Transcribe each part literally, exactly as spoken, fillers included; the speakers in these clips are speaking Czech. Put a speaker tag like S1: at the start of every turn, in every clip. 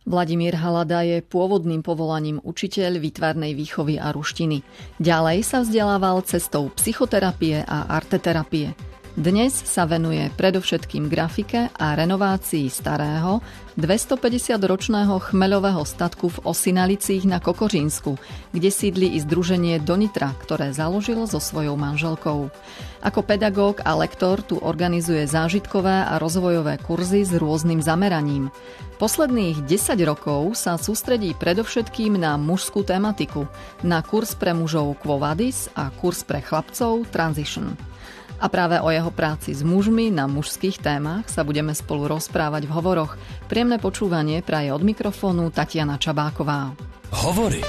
S1: Vladimír Halada je pôvodným povolaním učiteľ výtvarnej výchovy a ruštiny. Ďalej sa vzdelával cestou psychoterapie a arteterapie. Dnes sa venuje predovšetkým grafike a renovácii starého dvestopäťdesiatročného chmeľového statku v Osinalicích na Kokořínsku, kde sídli i združenie Donitra, ktoré založil so svojou manželkou. Ako pedagóg a lektor tu organizuje zážitkové a rozvojové kurzy s rôznym zameraním. Posledných desať rokov sa sústredí predovšetkým na mužskú tematiku, na kurz pre mužov Quo Vadis a kurz pre chlapcov Transition. A práve o jeho práci s mužmi na mužských témach sa budeme spolu rozprávať v hovoroch. Príjemné počúvanie praje od mikrofónu Tatiana Čabáková.
S2: Hovory.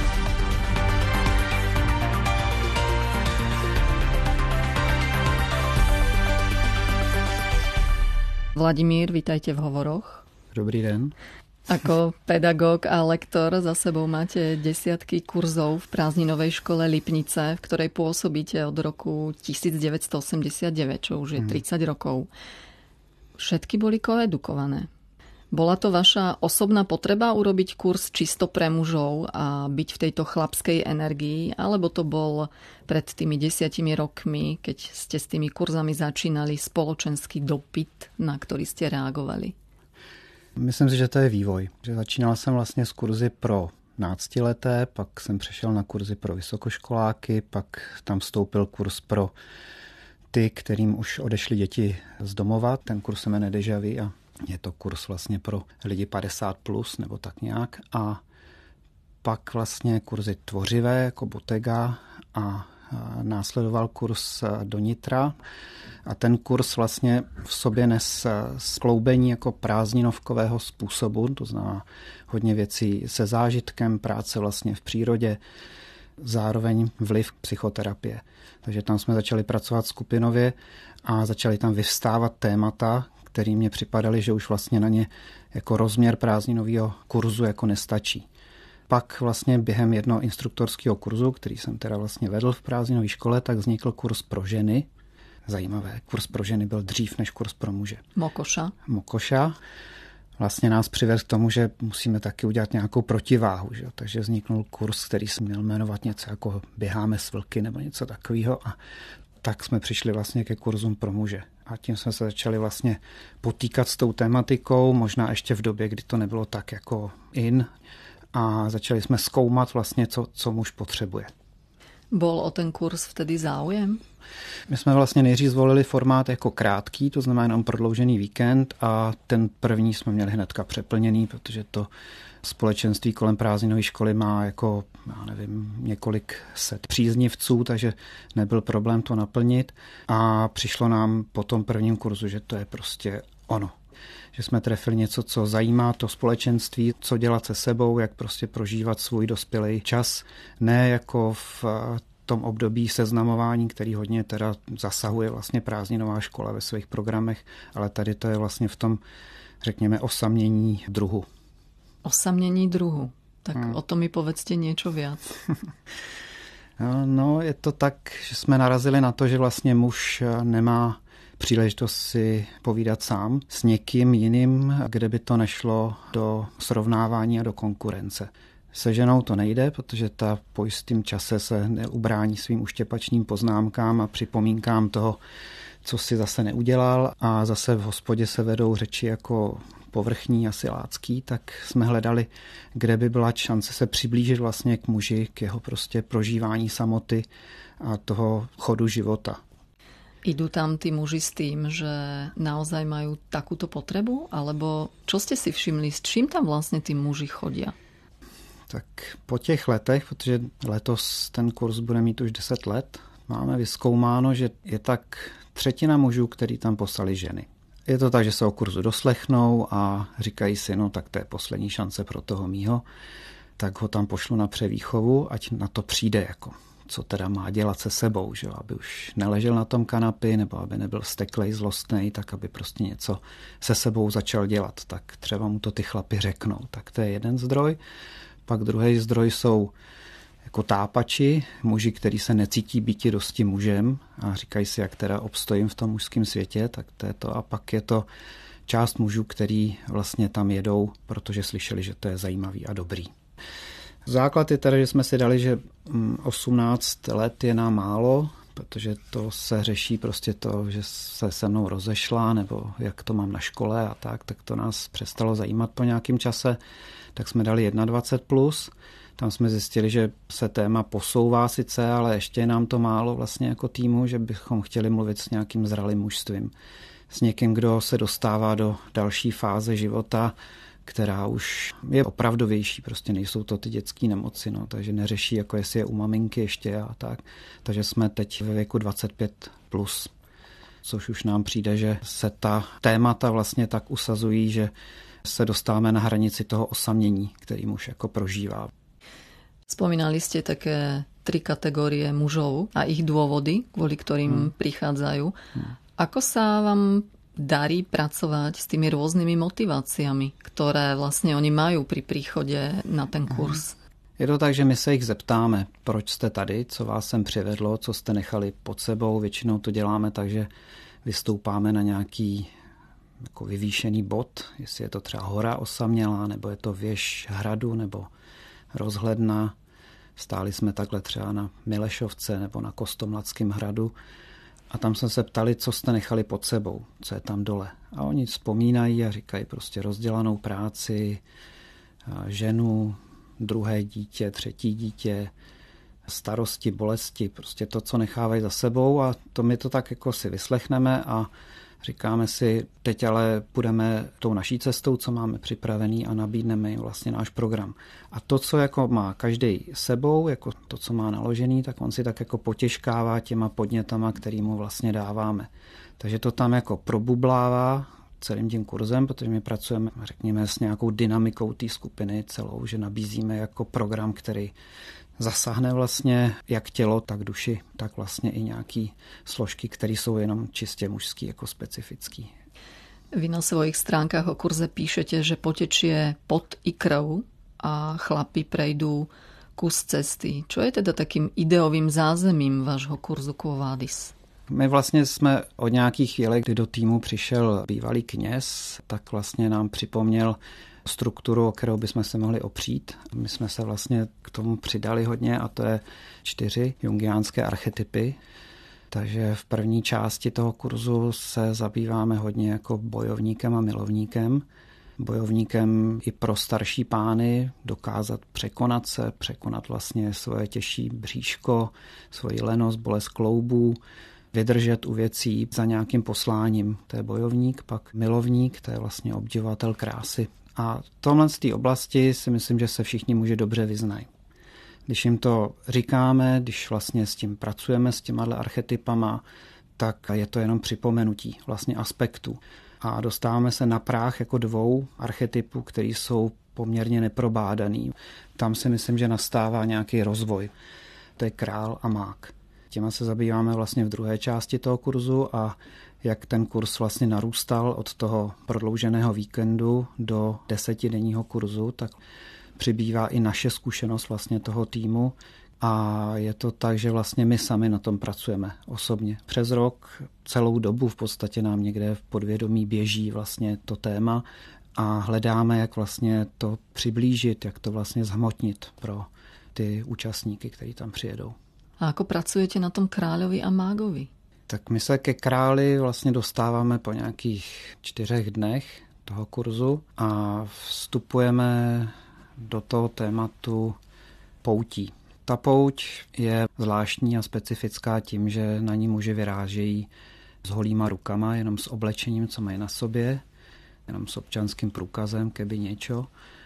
S1: Vladimír, vítajte v hovoroch.
S3: Dobrý den.
S1: Ako pedagóg a lektor za sebou máte desiatky kurzov v prázdninovej škole Lipnice, v ktorej pôsobíte od roku devätnásťstoosemdesiatdeväť, čo už je tridsať rokov. Všetky boli koedukované. Bola to vaša osobná potreba urobiť kurz čisto pre mužov a byť v tejto chlapskej energii, alebo to bol pred tými desiatimi rokmi, keď ste s tými kurzami začínali, spoločenský dopyt, na ktorý ste reagovali?
S3: Myslím si, že to je vývoj. Že začínal jsem vlastně s kurzy pro náctileté, pak jsem přešel na kurzy pro vysokoškoláky, pak tam vstoupil kurz pro ty, kterým už odešly děti z domova. Ten kurz se jmenuje Deja Vu a je to kurz vlastně pro lidi padesát plus nebo tak nějak. A pak vlastně kurzy tvořivé jako Bottega a následoval kurz Donitra. A ten kurz vlastně v sobě nes skloubení jako prázdninovkového způsobu, to znamená hodně věcí se zážitkem, práce vlastně v přírodě, zároveň vliv psychoterapie. Takže tam jsme začali pracovat skupinově a začaly tam vyvstávat témata, které mně připadaly, že už vlastně na ně jako rozměr prázdninového kurzu jako nestačí. Pak vlastně během jednoho instruktorského kurzu, který jsem teda vlastně vedl v prázdninové škole, tak vznikl kurz pro ženy. Zajímavé. Kurz pro ženy byl dřív než kurz pro muže.
S1: Mokoša.
S3: Mokoša. Vlastně nás přivedl k tomu, že musíme taky udělat nějakou protiváhu. Že? Takže vzniknul kurz, který se měl jmenovat něco jako Běháme s vlky nebo něco takového. A tak jsme přišli vlastně ke kurzům pro muže. A tím jsme se začali vlastně potýkat s tou tematikou, možná ještě v době, kdy to nebylo tak jako in. A začali jsme zkoumat vlastně, co, co muž potřebuje.
S1: Bol o ten kurz vtedy záujem?
S3: My jsme vlastně nejdřív zvolili formát jako krátký, to znamená jenom prodloužený víkend a ten první jsme měli hnedka přeplněný, protože to společenství kolem prázdninové školy má jako, já nevím, několik set příznivců, takže nebyl problém to naplnit a přišlo nám po tom prvním kurzu, že to je prostě ono. Že jsme trefili něco, co zajímá to společenství, co dělat se sebou, jak prostě prožívat svůj dospělý čas, ne jako v tom období seznamování, který hodně teda zasahuje vlastně prázdninová škola ve svých programech, ale tady to je vlastně v tom, řekněme, osamění druhu.
S1: Osamění druhu. Tak hmm. o tom mi povedzte niečo viac.
S3: No, je to tak, že jsme narazili na to, že vlastně muž nemá příležitost si povídat sám s někým jiným, kde by to nešlo do srovnávání a do konkurence. Se ženou to nejde, protože ta po jistým čase se neubrání svým uštěpačným poznámkám a připomínkám toho, co si zase neudělal a zase v hospodě se vedou řeči jako povrchní a silácký, tak jsme hledali, kde by byla šance se přiblížit vlastně k muži, k jeho prostě prožívání samoty a toho chodu života.
S1: Idú tam tí muži s tým, že naozaj majú takúto potrebu? Alebo čo ste si všimli, s čím tam vlastne tí muži chodia?
S3: Tak po těch letech, protože letos ten kurz bude mít už deset let, máme vyzkoumáno, že je tak třetina mužů, který tam poslali ženy. Je to tak, že se o kurzu doslechnou a říkají si, no tak to je poslední šance pro toho mýho, tak ho tam pošlu na převýchovu, ať na to přijde jako co teda má dělat se sebou, že aby už neležel na tom kanapy nebo aby nebyl vzteklej, zlostnej, tak aby prostě něco se sebou začal dělat. Tak třeba mu to ty chlapi řeknou. Tak to je jeden zdroj. Pak druhý zdroj jsou jako tápači, muži, kteří se necítí býti dosti mužem a říkají si, jak teda obstojím v tom mužském světě, tak to je to. A pak je to část mužů, který vlastně tam jedou, protože slyšeli, že to je zajímavý a dobrý. Základ je tedy, že jsme si dali, že osmnáct let je nám málo, protože to se řeší prostě to, že se se mnou rozešla, nebo jak to mám na škole a tak, tak to nás přestalo zajímat po nějakém čase. Tak jsme dali dvacet jedna plus. Tam jsme zjistili, že se téma posouvá sice, ale ještě je nám to málo vlastně jako týmu, že bychom chtěli mluvit s nějakým zralým mužstvím. S někým, kdo se dostává do další fáze života, která už je opravdovější, prostě nejsou to ty dětské nemoci, no, takže neřeší, jako jestli je u maminky ještě a tak. Takže jsme teď ve věku dvacet pět plus, což už nám přijde, že se ta témata vlastně tak usazují, že se dostáváme na hranici toho osamění, který muž jako prožívá.
S1: Spomínali ste také tri kategórie mužov a ich dôvody, kvôli ktorým hmm. prichádzajú. Hmm. Ako sa vám darí pracovať s tými rôznymi motiváciami, ktoré vlastne oni majú pri príchode na ten kurz?
S3: Je to tak, že my se jich zeptáme, proč jste tady, co vás sem přivedlo, co jste nechali pod sebou. Většinou to děláme tak, že vystoupáme na nějaký jako vyvýšený bod, jestli je to třeba hora osamělá, nebo je to věž hradu, nebo rozhledna. Stáli jsme takhle třeba na Milešovce nebo na Kostomladském hradu a tam jsme se ptali, co jste nechali pod sebou, co je tam dole. A oni vzpomínají a říkají prostě rozdělanou práci, ženu, druhé dítě, třetí dítě, starosti, bolesti, prostě to, co nechávají za sebou a to my to tak jako si vyslechneme a říkáme si, teď ale půjdeme tou naší cestou, co máme připravený a nabídneme jim vlastně náš program. A to, co jako má každý sebou, jako to, co má naložený, tak on si tak jako potěžkává těma podnětama, který mu vlastně dáváme. Takže to tam jako probublává celým tím kurzem, protože my pracujeme, řekněme, s nějakou dynamikou té skupiny celou, že nabízíme jako program, který zasáhne vlastně jak tělo, tak duši, tak vlastně i nějaký složky, které jsou jenom čistě mužský, jako specifický.
S1: Vy na svojich stránkach o kurze píšete, že potečie pot i krv a chlapi prejdú kus cesty. Čo je teda takým ideovým zázemím vášho kurzu Quo Vadis?
S3: My vlastně jsme od nějaký chvíle, kdy do týmu přišel bývalý kněz, tak vlastně nám připomněl strukturu, o kterou bychom se mohli opřít. My jsme se vlastně k tomu přidali hodně a to je čtyři jungiánské archetypy. Takže v první části toho kurzu se zabýváme hodně jako bojovníkem a milovníkem. Bojovníkem i pro starší pány dokázat překonat se, překonat vlastně svoje těžší bříško, svoji lenost, bolest kloubů, vydržet u věcí za nějakým posláním. To je bojovník, pak milovník, to je vlastně obdivovatel krásy. A tohle z té oblasti si myslím, že se všichni muži dobře vyznají. Když jim to říkáme, když vlastně s tím pracujeme, s těma archetypama, tak je to jenom připomenutí vlastně aspektů. A dostáváme se na práh jako dvou archetypů, které jsou poměrně neprobádaný. Tam si myslím, že nastává nějaký rozvoj. To je král a mák. Těma se zabýváme vlastně v druhé části toho kurzu a jak ten kurz vlastně narůstal od toho prodlouženého víkendu do desetidenního kurzu, tak přibývá i naše zkušenost vlastně toho týmu a je to tak, že vlastně my sami na tom pracujeme osobně. Přes rok, celou dobu v podstatě nám někde v podvědomí běží vlastně to téma a hledáme, jak vlastně to přiblížit, jak to vlastně zhmotnit pro ty účastníky, kteří tam přijedou.
S1: A ako pracujete na tom kráľovi a mágovi?
S3: Tak my se ke králi vlastně dostáváme po nějakých čtyřech dnech toho kurzu a vstupujeme do toho tématu poutí. Ta pouť je zvláštní a specifická tím, že na ní muži vyrážejí s holýma rukama, jenom s oblečením, co mají na sobě, jenom s občanským průkazem, keby něčo.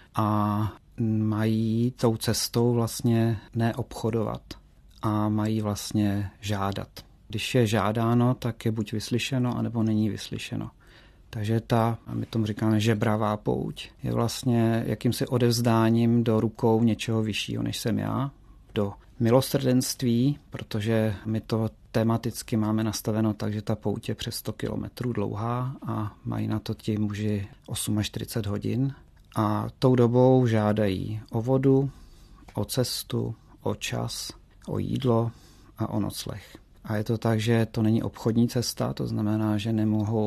S3: A mají tou cestou vlastně neobchodovat a mají vlastně žádat. Když je žádáno, tak je buď vyslyšeno, anebo není vyslyšeno. Takže ta, a my tomu říkáme žebravá pouť, je vlastně jakýmsi odevzdáním do rukou něčeho vyššího, než jsem já, do milosrdenství, protože my to tematicky máme nastaveno tak, že ta pouť je přes sto kilometrů dlouhá a mají na to ti muži čtyřicet osm hodin. A tou dobou žádají o vodu, o cestu, o čas, o jídlo a o nocleh. A je to tak, že to není obchodní cesta, to znamená, že nemohou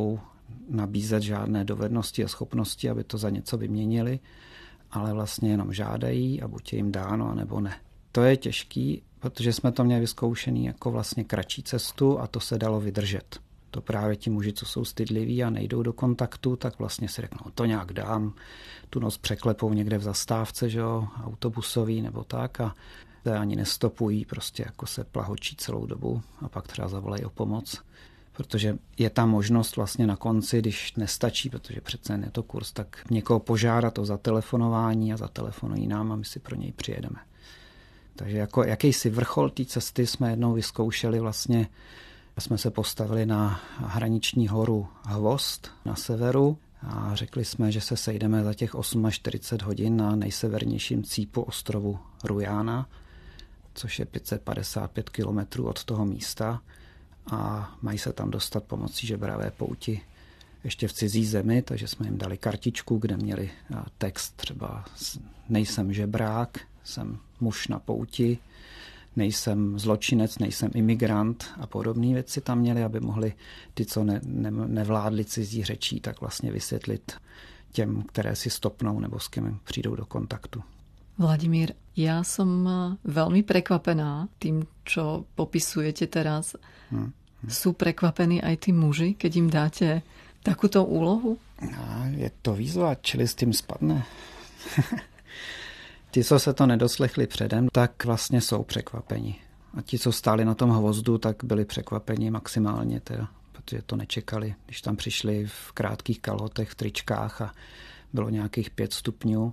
S3: nabízet žádné dovednosti a schopnosti, aby to za něco vyměnili, ale vlastně jenom žádají a buď je jim dáno, anebo ne. To je těžký, protože jsme to měli vyzkoušený jako vlastně kratší cestu a to se dalo vydržet. To právě ti muži, co jsou stydliví a nejdou do kontaktu, tak vlastně si řeknou, to nějak dám, tu noc překlepou někde v zastávce, že jo, autobusový nebo tak a ani nestopují, prostě jako se plahočí celou dobu a pak třeba zavolají o pomoc. Protože je ta možnost vlastně na konci, když nestačí, protože přece je to kurz, tak někoho požádat o zatelefonování a zatelefonují nám a my si pro něj přijedeme. Takže jako jakýsi vrchol té cesty jsme jednou vyzkoušeli vlastně, jsme se postavili na hraniční horu Hvozd na severu a řekli jsme, že se sejdeme za těch čtyřicet osm hodin na nejsevernějším cípu ostrovu Rujana, což je pět set padesát pět kilometrů od toho místa a mají se tam dostat pomocí žebravé pouti ještě v cizí zemi, takže jsme jim dali kartičku, kde měli text třeba nejsem žebrák, jsem muž na pouti, nejsem zločinec, nejsem imigrant a podobné věci tam měli, aby mohli ty, co ne, ne, nevládli cizí řečí, tak vlastně vysvětlit těm, které si stopnou nebo s kým přijdou do kontaktu.
S1: Vladimír, ja som veľmi prekvapená tým, čo popisujete teraz. Hmm. Sú prekvapení aj tí muži, keď im dáte takúto úlohu?
S3: No, je to výzva, čili s tím spadne. Ti, co se to nedoslechli předem, tak vlastně jsou překvapeni. A ti, co stáli na tom hvozdu, tak byli překvapeni maximálně, teda, protože to nečekali. Když tam přišli v krátkých kalhotech, v tričkách a bylo nějakých pět stupňů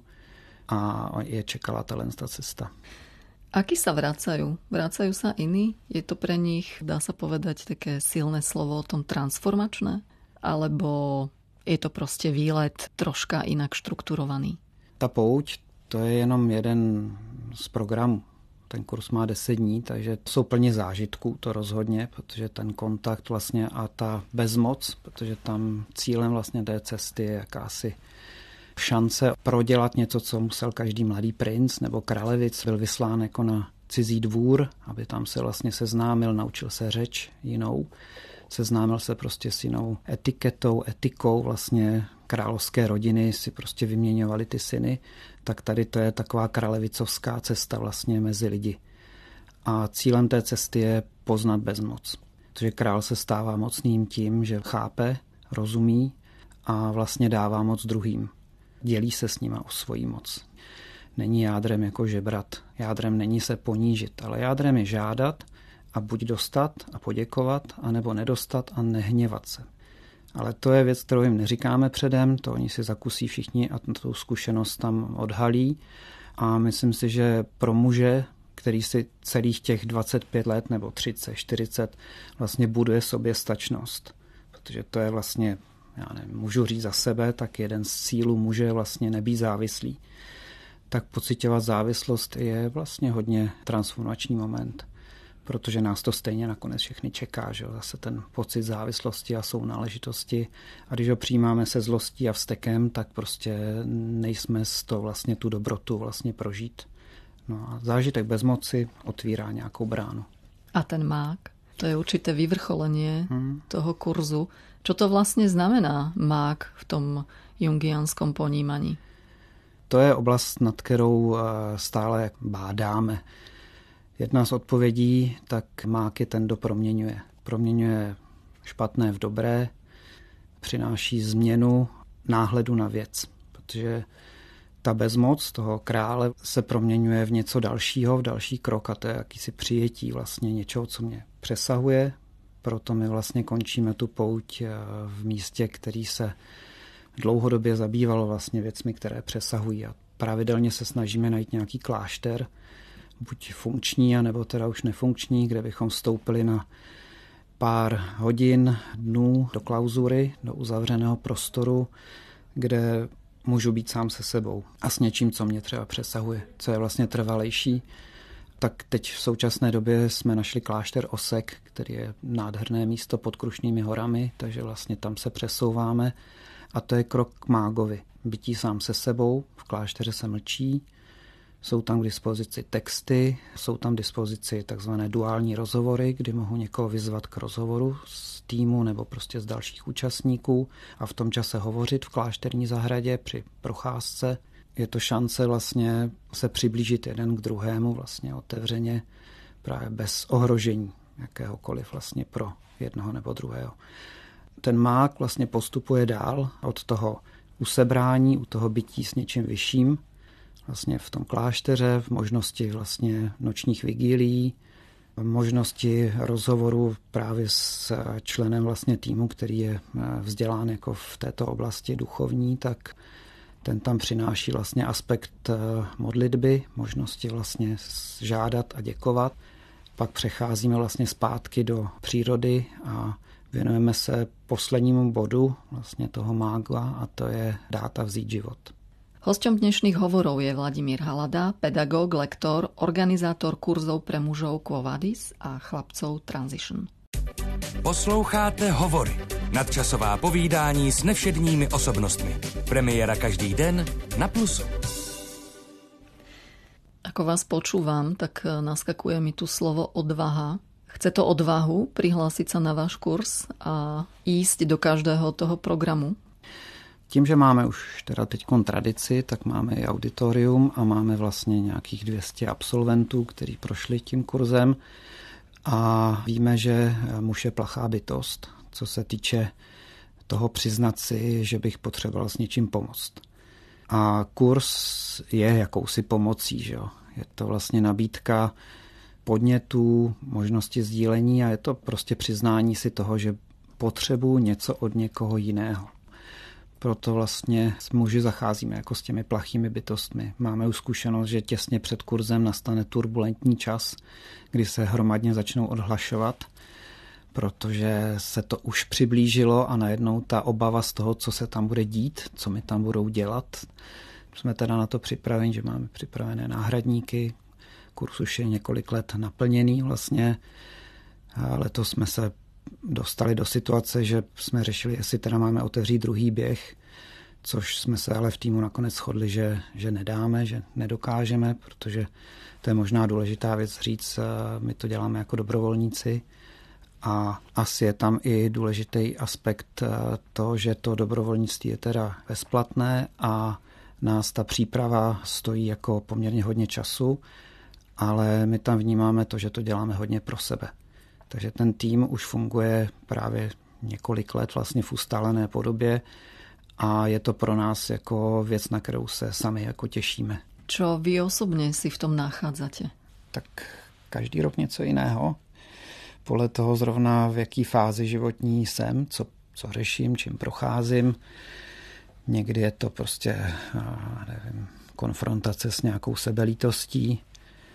S3: a je čekala ta cesta.
S1: Akí sa vracajú? Vracajú sa iní? Je to pre nich, dá sa povedať, také silné slovo o tom transformačné? Alebo je to prostě výlet troška inak štrukturovaný?
S3: Ta pouť, to je jenom jeden z programů. Ten kurz má deset dní, takže jsou plně zážitků, to rozhodně, protože ten kontakt vlastně a ta bezmoc, protože tam cílem vlastně té cesty je jakási šance prodělat něco, co musel každý mladý princ nebo kralevic. Byl vyslán jako na cizí dvůr, aby tam se vlastně seznámil, naučil se řeč jinou. Seznámil se prostě s jinou etiketou, etikou vlastně královské rodiny, si prostě vyměňovali ty syny. Tak tady to je taková králevicovská cesta vlastně mezi lidi. A cílem té cesty je poznat bezmoc. Protože král se stává mocným tím, že chápe, rozumí a vlastně dává moc druhým. Dělí se s nima o svoji moc. Není jádrem jako žebrat. Jádrem není se ponížit, ale jádrem je žádat a buď dostat a poděkovat, anebo nedostat a nehněvat se. Ale to je věc, kterou jim neříkáme předem, to oni si zakusí všichni a tu zkušenost tam odhalí. A myslím si, že pro muže, který si celých těch dvacet pět let nebo třicet, čtyřicet vlastně buduje soběstačnost, protože to je vlastně, já nevím, můžu říct za sebe, tak jeden z cílů muže je vlastně nebýt závislý. Tak pociťovat závislost je vlastně hodně transformační moment, protože nás to stejně nakonec všechny čeká, že jo? Zase ten pocit závislosti a sounáležitosti. A když ho přijímáme se zlostí a vztekem, tak prostě nejsme z toho vlastně tu dobrotu vlastně prožít. No a zážitek bezmoci otvírá nějakou bránu.
S1: A ten mák, to je určité vyvrcholenie hmm. toho kurzu. Čo to vlastně znamená mák v tom jungianskom ponímaní?
S3: To je oblast, nad kterou stále bádáme. Jedna z odpovědí, tak mák je ten, kdo proměňuje. Proměňuje špatné v dobré, přináší změnu náhledu na věc, protože ta bezmoc toho krále se proměňuje v něco dalšího, v další krok a to je jakýsi přijetí vlastně něčeho, co mě přesahuje. Proto my vlastně končíme tu pouť v místě, který se dlouhodobě zabývalo vlastně věcmi, které přesahují a pravidelně se snažíme najít nějaký klášter, buď funkční, anebo teda už nefunkční, kde bychom vstoupili na pár hodin, dnů do klauzury, do uzavřeného prostoru, kde můžu být sám se sebou a s něčím, co mě třeba přesahuje, co je vlastně trvalejší. Tak teď v současné době jsme našli klášter Osek, který je nádherné místo pod Krušnými horami, takže vlastně tam se přesouváme a to je krok k mágovi. Bytí sám se sebou, v klášteře se mlčí, Jsou tam k dispozici texty, jsou tam k dispozici takzvané duální rozhovory, kdy mohu někoho vyzvat k rozhovoru z týmu nebo prostě z dalších účastníků a v tom čase hovořit v klášterní zahradě při procházce. Je to šance vlastně se přiblížit jeden k druhému vlastně otevřeně, právě bez ohrožení jakéhokoliv vlastně pro jednoho nebo druhého. Ten mák vlastně postupuje dál od toho usebrání, u toho bytí s něčím vyšším, vlastně v tom klášteře, v možnosti vlastně nočních vigílií, v možnosti rozhovoru právě s členem vlastně týmu, který je vzdělán jako v této oblasti duchovní, tak ten tam přináší vlastně aspekt modlitby, možnosti vlastně žádat a děkovat. Pak přecházíme vlastně zpátky do přírody a věnujeme se poslednímu bodu vlastně toho mága a to je dát a vzít život.
S1: Hosťom dnešných hovorov je Vladimír Halada, pedagóg, lektor, organizátor kurzov pre mužov Quo Vadis a chlapcov Transition.
S2: Posloucháte Hovory, nadčasová povídání s nevšedními osobnostmi. Premiéra každý den na Plusu.
S1: Ako vás počúvam, tak naskakuje mi tu slovo odvaha. Chce to odvahu prihlásiť sa na váš kurz a ísť do každého toho programu?
S3: Tím, že máme už teda teďkon tradici, tak máme i auditorium a máme vlastně nějakých dvě stě absolventů, kteří prošli tím kurzem a víme, že muž je plachá bytost, co se týče toho přiznat si, že bych potřeboval s něčím pomoct. A kurz je jakousi pomocí, že jo? Je to vlastně nabídka podnětů, možnosti sdílení a je to prostě přiznání si toho, že potřebuji něco od někoho jiného. Proto vlastně s muži zacházíme jako s těmi plachými bytostmi. Máme už zkušenost, že těsně před kurzem nastane turbulentní čas, kdy se hromadně začnou odhlašovat, protože se to už přiblížilo a najednou ta obava z toho, co se tam bude dít, co mi tam budou dělat. Jsme teda na to připraveni, že máme připravené náhradníky. Kurz už je několik let naplněný vlastně. A letos jsme se dostali do situace, že jsme řešili, jestli teda máme otevřít druhý běh, což jsme se ale v týmu nakonec shodli, že, že nedáme, že nedokážeme, protože to je možná důležitá věc říct, my to děláme jako dobrovolníci a asi je tam i důležitý aspekt to, že to dobrovolnictví je teda bezplatné a nás ta příprava stojí jako poměrně hodně času, ale my tam vnímáme to, že to děláme hodně pro sebe. Takže ten tým už funguje právě několik let vlastně v ustálené podobě a je to pro nás jako věc, na kterou se sami jako těšíme.
S1: Čo vy osobně si v tom nachádzate?
S3: Tak každý rok něco jiného. Podle toho zrovna v jaký fázi životní jsem, co, co řeším, čím procházím. Někdy je to prostě nevím, konfrontace s nějakou sebelítostí.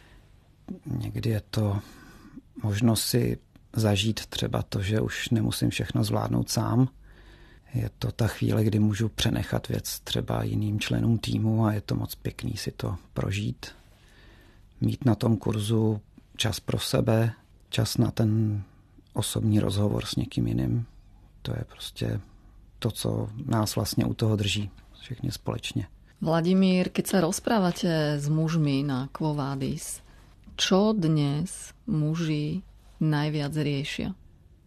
S3: Někdy je to možnost si zažít třeba to, že už nemusím všechno zvládnout sám. Je to ta chvíle, kdy můžu přenechat věc třeba jiným členům týmu a je to moc pěkný si to prožít. Mít na tom kurzu čas pro sebe, čas na ten osobní rozhovor s někým jiným. To je prostě to, co nás vlastně u toho drží všichni společně.
S1: Vladimír, keď sa rozprávate s mužmi na Quo Vadis, čo dnes muži najviac riešia?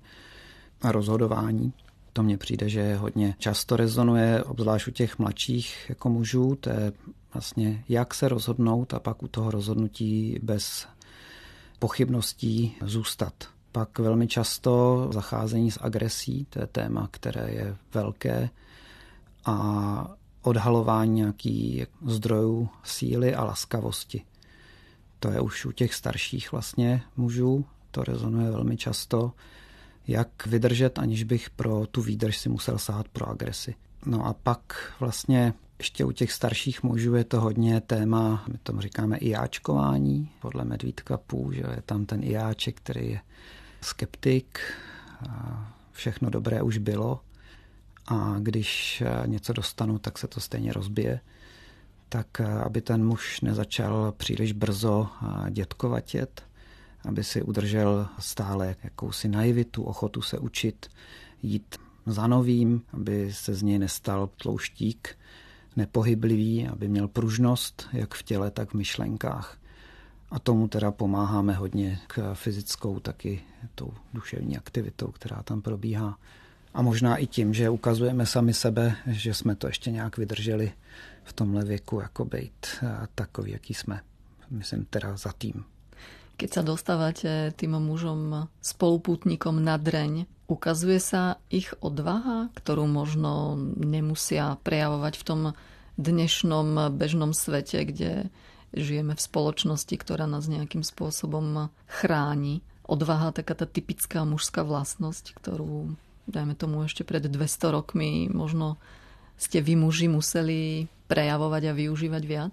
S3: A rozhodování. To mně přijde, že hodně často rezonuje, obzvlášť u těch mladších jako mužů. To je vlastně, jak se rozhodnout a pak u toho rozhodnutí bez pochybností zůstat. Pak velmi často zacházení s agresí, to je téma, které je velké, a odhalování nějakých zdrojů síly a laskavosti. To je už u těch starších vlastně mužů, to rezonuje velmi často, jak vydržet, aniž bych pro tu výdrž si musel sahat pro agresi. No a pak vlastně ještě u těch starších mužů je to hodně téma, my tomu říkáme ijáčkování, podle Medvídka Pů, že je tam ten ijáček, který je skeptik, všechno dobré už bylo a když něco dostanu, tak se to stejně rozbije. Tak aby ten muž nezačal příliš brzo dětkovatět, aby si udržel stále jakousi naivitu, ochotu se učit, jít za novým, aby se z něj nestal tlouštík, nepohyblivý, aby měl pružnost jak v těle, tak v myšlenkách. A tomu teda pomáháme hodně k fyzickou, taky tou duševní aktivitou, která tam probíhá. A možná i tím, že ukazujeme sami sebe, že jsme to ještě nějak vydrželi v tomhle věku, jako být takový, jaký jsme. Myslím teda za tým.
S1: Keď sa dostávate tým mužom, spolupútnikom na dreň, ukazuje sa ich odvaha, ktorú možno nemusia prejavovať v tom dnešnom bežnom svete, kde žijeme v spoločnosti, ktorá nás nejakým spôsobom chráni. Odvaha, taká tá typická mužská vlastnosť, ktorú, dajme tomu, ešte pred dvesto rokmi možno ste vy muži museli prejavovať a využívať viac?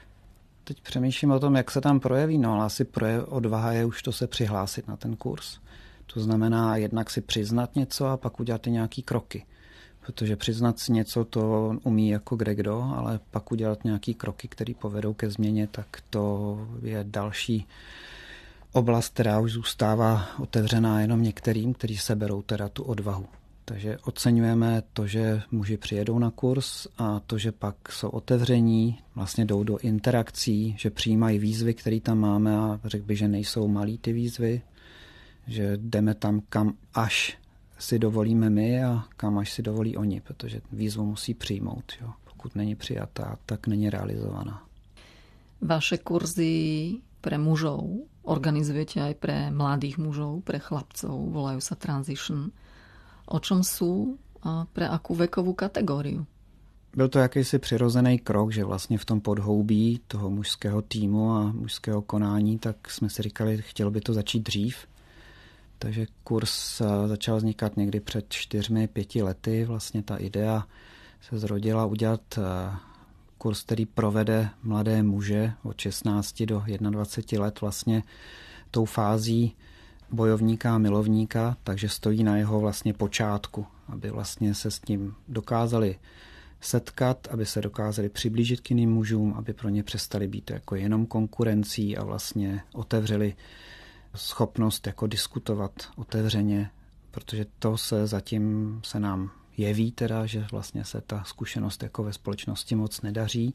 S3: Teď přemýšlím o tom, jak se tam projeví. No, ale asi projev odvaha je už to se přihlásit na ten kurz. To znamená jednak si přiznat něco a pak udělat i nějaký kroky. Protože přiznat si něco to umí jako kdekdo, ale pak udělat nějaký kroky, které povedou ke změně, tak to je další oblast, která už zůstává otevřená jenom některým, kteří se berou teda tu odvahu. Takže oceňujeme to, že muži přijedou na kurz a to, že pak jsou otevření, vlastně jdou do interakcí, že přijímají výzvy, které tam máme a řekl bych, že nejsou malý ty výzvy, že jdeme tam, kam až si dovolíme my a kam až si dovolí oni, protože výzvu musí přijmout. Jo. Pokud není přijatá, tak není realizovaná.
S1: Vaše kurzy pre mužov organizujete aj pre mladých mužov, pre chlapcov, volajú sa Transition. O čom sú a pre akú vekovú kategóriu?
S3: Byl to jakýsi přirozený krok, že vlastně v tom podhoubí toho mužského týmu a mužského konání, tak jsme si říkali, chtělo by to začít dřív. Takže kurz začal vznikat někdy před čtyřmi, pěti lety. Vlastně ta idea se zrodila udělat kurz, který provede mladé muže od šestnácti do dvaceti jedna let vlastně tou fází bojovníka a milovníka, takže stojí na jeho vlastně počátku, aby vlastně se s tím dokázali setkat, aby se dokázali přiblížit k jiným mužům, aby pro ně přestali být jako jenom konkurencí a vlastně otevřeli schopnost jako diskutovat otevřeně, protože to se zatím se nám jeví teda, že vlastně se ta zkušenost jako ve společnosti moc nedaří,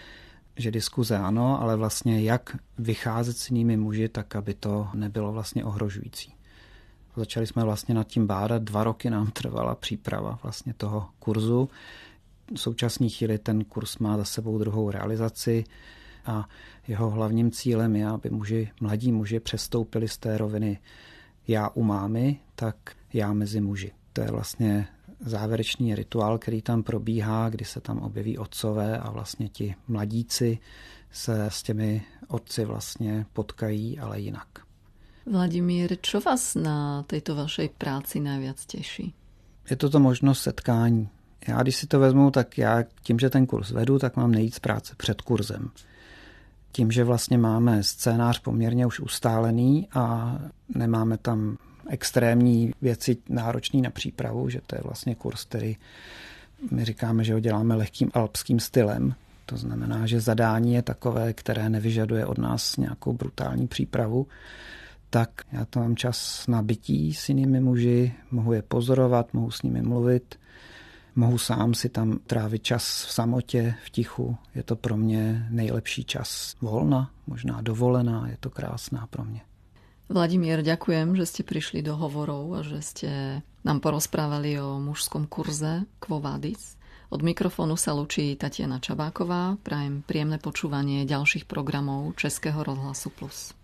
S3: že diskuze ano, ale vlastně jak vycházet s jinými muži, tak aby to nebylo vlastně ohrožující. Začali jsme vlastně nad tím bádat, dva roky nám trvala příprava vlastně toho kurzu. V současné chvíli ten kurz má za sebou druhou realizaci a jeho hlavním cílem je, aby muži, mladí muži přestoupili z té roviny já u mámy, tak já mezi muži. To je vlastně závěrečný rituál, který tam probíhá, kdy se tam objeví otcové a vlastně ti mladíci se s těmi otci vlastně potkají, ale jinak.
S1: Vladimír, čo vás na této vašej práci najviac těší?
S3: Je to to možnost setkání. Já když si to vezmu, tak já tím, že ten kurz vedu, tak mám nejvíc práce před kurzem. Tím, že vlastně máme scénář poměrně už ustálený a nemáme tam extrémní věci náročný na přípravu, že to je vlastně kurz, který my říkáme, že ho děláme lehkým alpským stylem. To znamená, že zadání je takové, které nevyžaduje od nás nějakou brutální přípravu. Tak já to mám čas na bytí s jinými muži, mohu je pozorovat, mohu s nimi mluvit, mohu sám si tam trávit čas v samotě, v tichu. Je to pro mě nejlepší čas volna, možná dovolená, je to krásná pro mě.
S1: Vladimír, ďakujem, že ste prišli do hovorov a že ste nám porozprávali o mužskom kurze Quo Vadis. Od mikrofónu sa lúči Tatiana Čabáková. Prajem príjemné počúvanie ďalších programov Českého rozhlasu Plus.